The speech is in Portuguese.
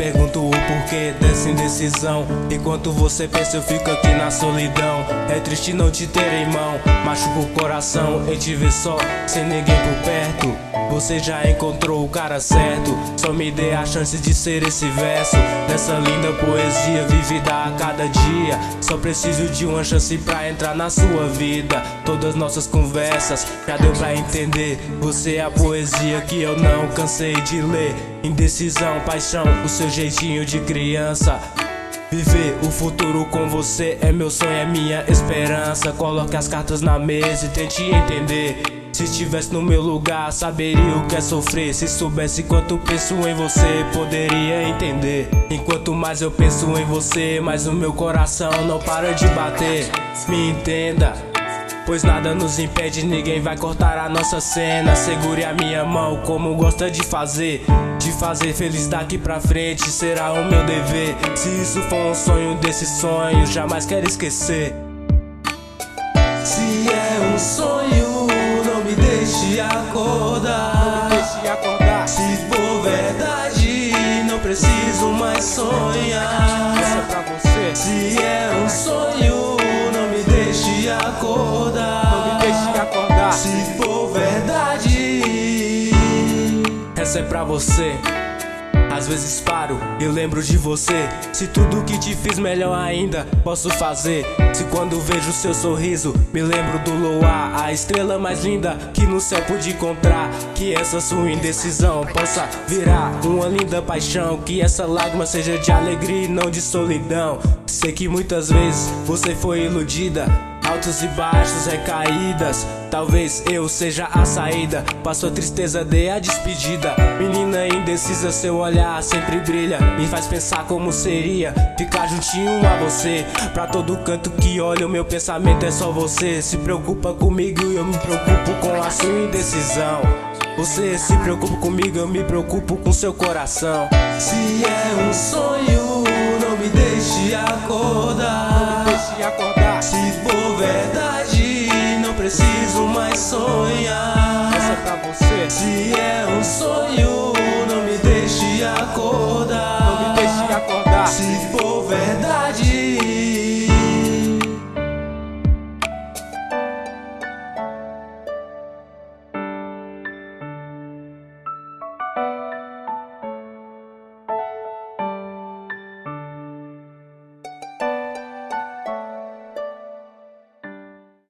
pergunto o porquê dessa indecisão. Enquanto você pensa eu fico aqui na solidão. É triste não te ter em mão, machuca o coração em te ver só, sem ninguém por perto. Você já encontrou o cara certo, só me dê a chance de ser esse verso dessa linda poesia vivida a cada dia. Só preciso de uma chance pra entrar na sua vida. Todas nossas conversas já deu pra entender. Você é a poesia que eu não cansei de ler. Indecisão, paixão, o seu jeitinho de criança. Viver o futuro com você é meu sonho, é minha esperança. Coloque as cartas na mesa e tente entender. Se estivesse no meu lugar, saberia o que é sofrer. Se soubesse quanto penso em você, poderia entender. Enquanto mais eu penso em você, mais o meu coração não para de bater. Me entenda, pois nada nos impede, ninguém vai cortar a nossa cena. Segure a minha mão como gosta de fazer. De fazer feliz daqui pra frente será o meu dever. Se isso for um sonho, desses sonhos jamais quero esquecer. Se é um sonho, não me deixe acordar. Se for verdade, não preciso mais sonhar. Se é um sonho, não me deixe acordar. Se for verdade, essa é pra você. Às vezes paro e lembro de você. Se tudo que te fiz melhor ainda posso fazer. Se quando vejo seu sorriso me lembro do luar, a estrela mais linda que no céu pude encontrar. Que essa sua indecisão possa virar uma linda paixão. Que essa lágrima seja de alegria e não de solidão. Sei que muitas vezes você foi iludida, altos e baixos, recaídas. Talvez eu seja a saída, pra sua tristeza dê a despedida. Menina indecisa, seu olhar sempre brilha. Me faz pensar como seria ficar juntinho a você. Pra todo canto que olho, meu pensamento é só você. Se preocupa comigo e eu me preocupo com a sua indecisão. Você se preocupa comigo, eu me preocupo com seu coração. Se é um sonho, não me deixe acordar. Se for verdade, não preciso mais sonhar. Essa é pra você. Se é um sonho,